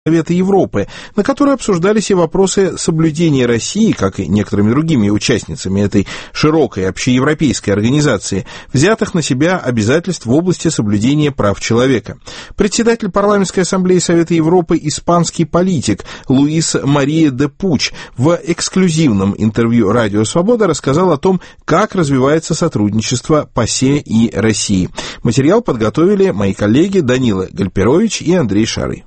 Совета Европы, на которой обсуждались и вопросы соблюдения России, как и некоторыми другими участницами этой широкой общеевропейской организации, взятых на себя обязательств в области соблюдения прав человека. Председатель Парламентской ассамблеи Совета Европы, испанский политик Луис Мария де Пуч в эксклюзивном интервью «Радио Свобода» рассказал о том, как развивается сотрудничество ПАСЕ и России. Материал подготовили мои коллеги Данила Гальперович и Андрей Шары.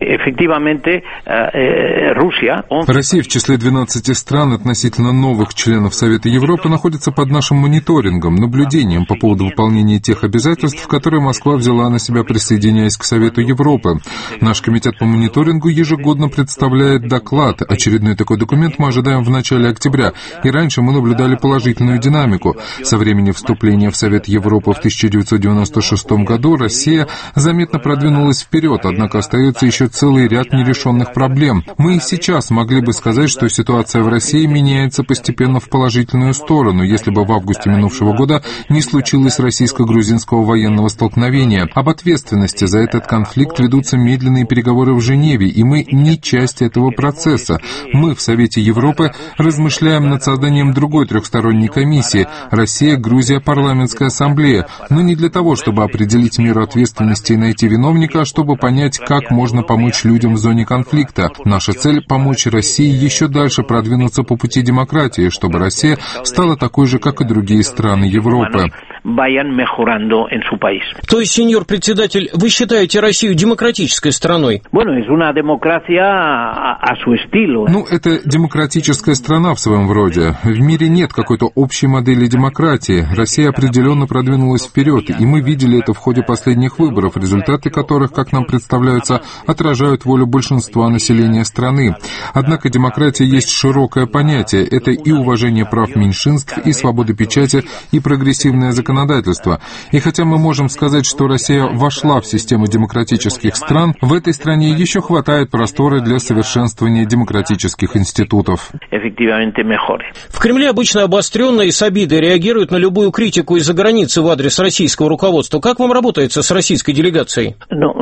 Россия в числе 12 стран относительно новых членов Совета Европы находится под нашим мониторингом, наблюдением по поводу выполнения тех обязательств, которые Москва взяла на себя, присоединяясь к Совету Европы. Наш комитет по мониторингу ежегодно представляет доклад. Очередной такой документ мы ожидаем в начале октября, и раньше мы наблюдали положительную динамику. Со времени вступления в Совет Европы в 1996 году Россия заметно продвинулась вперед, однако остается еще целый ряд нерешенных проблем. Мы и сейчас могли бы сказать, что ситуация в России меняется постепенно в положительную сторону, если бы в августе минувшего года не случилось российско-грузинского военного столкновения. Об ответственности за этот конфликт ведутся медленные переговоры в Женеве, и мы не часть этого процесса. Мы в Совете Европы размышляем над созданием другой трехсторонней комиссии «Россия, Грузия, Парламентская ассамблея», но не для того, чтобы определить меру ответственности и найти виновника, а чтобы понять, как можно помочь людям в зоне конфликта. Наша цель — помочь России еще дальше продвинуться по пути демократии, чтобы Россия стала такой же, как и другие страны Европы. То есть, сеньор председатель, вы считаете Россию демократической страной? Это демократическая страна в своем роде. В мире нет какой-то общей модели демократии. Россия определенно продвинулась вперед, и мы видели это в ходе последних выборов, результаты которых, как нам представляются, отражают волю большинства населения страны. Однако демократия есть широкое понятие. Это и уважение прав меньшинств, и свобода печати, и прогрессивное законодательство. И хотя мы можем сказать, что Россия вошла в систему демократических стран, в этой стране еще хватает простора для совершенствования демократических институтов. В Кремле обычно обостренно и с обидой реагируют на любую критику из-за границы в адрес российского руководства. Как вам работается с российской делегацией?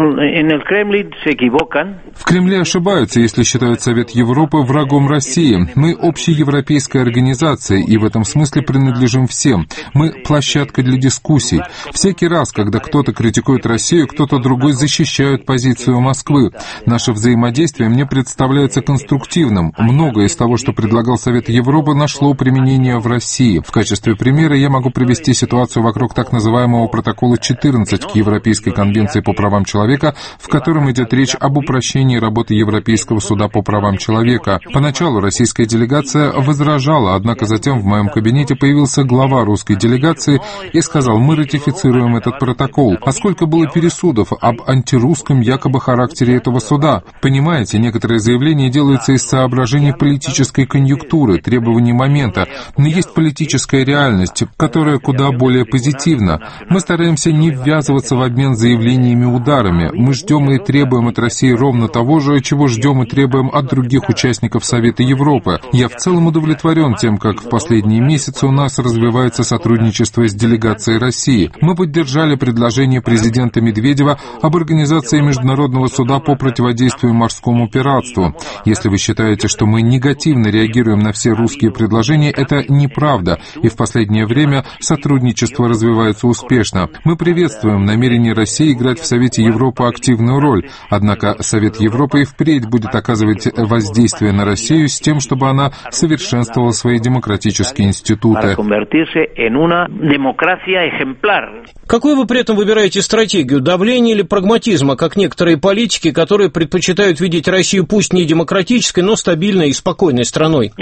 В Кремле ошибаются, если считают Совет Европы врагом России. Мы общеевропейская организация, и в этом смысле принадлежим всем. Мы площадка для дискуссий. Всякий раз, когда кто-то критикует Россию, кто-то другой защищает позицию Москвы. Наше взаимодействие мне представляется конструктивным. Многое из того, что предлагал Совет Европы, нашло применение в России. В качестве примера я могу привести ситуацию вокруг так называемого протокола 14 к Европейской конвенции по правам человека, в котором идет речь об упрощении работы Европейского суда по правам человека. Поначалу российская делегация возражала, однако затем в моем кабинете появился глава русской делегации и сказал: мы ратифицируем этот протокол. А сколько было пересудов об антирусском якобы характере этого суда? Понимаете, некоторые заявления делаются из соображений политической конъюнктуры, требований момента, но есть политическая реальность, которая куда более позитивна. Мы стараемся не ввязываться в обмен заявлениями ударами. Мы ждем и требуем от России ровно того же, чего ждем и требуем от других участников Совета Европы. Я в целом удовлетворен тем, как в последние месяцы у нас развивается сотрудничество с делегацией России. Мы поддержали предложение президента Медведева об организации Международного суда по противодействию морскому пиратству. Если вы считаете, что мы негативно реагируем на все русские предложения, это неправда, и в последнее время сотрудничество развивается успешно. Мы приветствуем намерение России играть в Совете Европы активную роль, однако Совет Европы и впредь будет оказывать воздействие на Россию с тем, чтобы она совершенствовала свои демократические институты. Какую вы при этом выбираете стратегию? Давление или прагматизма, как некоторые политики, которые предпочитают видеть Россию пусть не демократической, но стабильной и спокойной страной?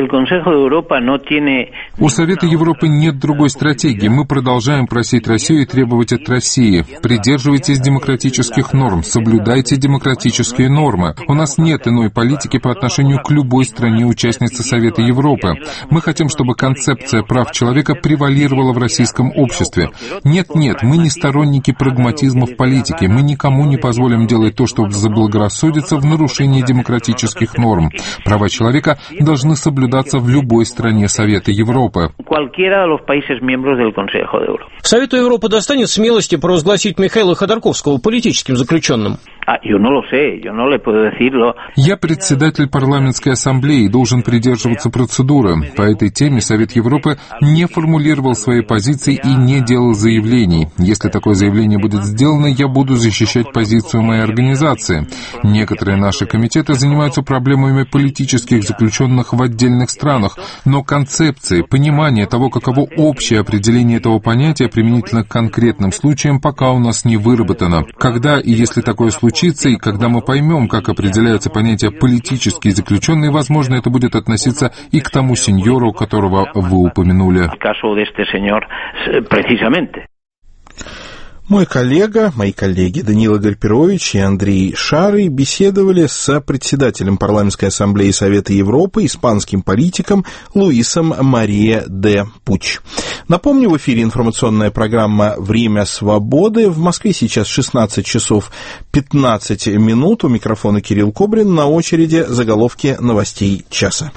У Совета Европы нет другой стратегии. Мы продолжаем просить Россию и требовать от России: придерживайтесь демократических норм, соблюдайте демократические нормы. У нас нет иной политики по отношению к любой стране-участнице Совета Европы. Мы хотим, чтобы концепция прав человека превалировала в российском обществе. Нет, мы не сторонники прагматизма в политике. Мы никому не позволим делать то, что заблагорассудится в нарушении демократических норм. Права человека должны соблюдаться в любой стране Совета Европы. Совету Европы достанет смелости провозгласить Михаила Ходорковского политическим заключенным? Я председатель парламентской ассамблеи и должен придерживаться процедуры. По этой теме Совет Европы не формулировал свои позиции и не делал заявлений. Если такое заявление будет сделано, я буду защищать позицию моей организации. Некоторые наши комитеты занимаются проблемами политических заключенных в отдельных странах, но концепции, понимание того, каково общее определение этого понятия применительно к конкретным случаям, пока у нас не выработано. Когда и если такое случится, и когда мы поймем, как определяется понятие «политические заключенные», возможно, это будет относиться и к тому сеньору, которого вы упомянули. Мои коллеги Даниил Гарпирович и Андрей Шарый беседовали с председателем Парламентской ассамблеи Совета Европы, испанским политиком Луисом Мария де Пуч. Напомню, в эфире информационная программа «Время свободы». В Москве сейчас 16 часов 15 минут. У микрофона Кирилл Кобрин. На очереди заголовки новостей часа.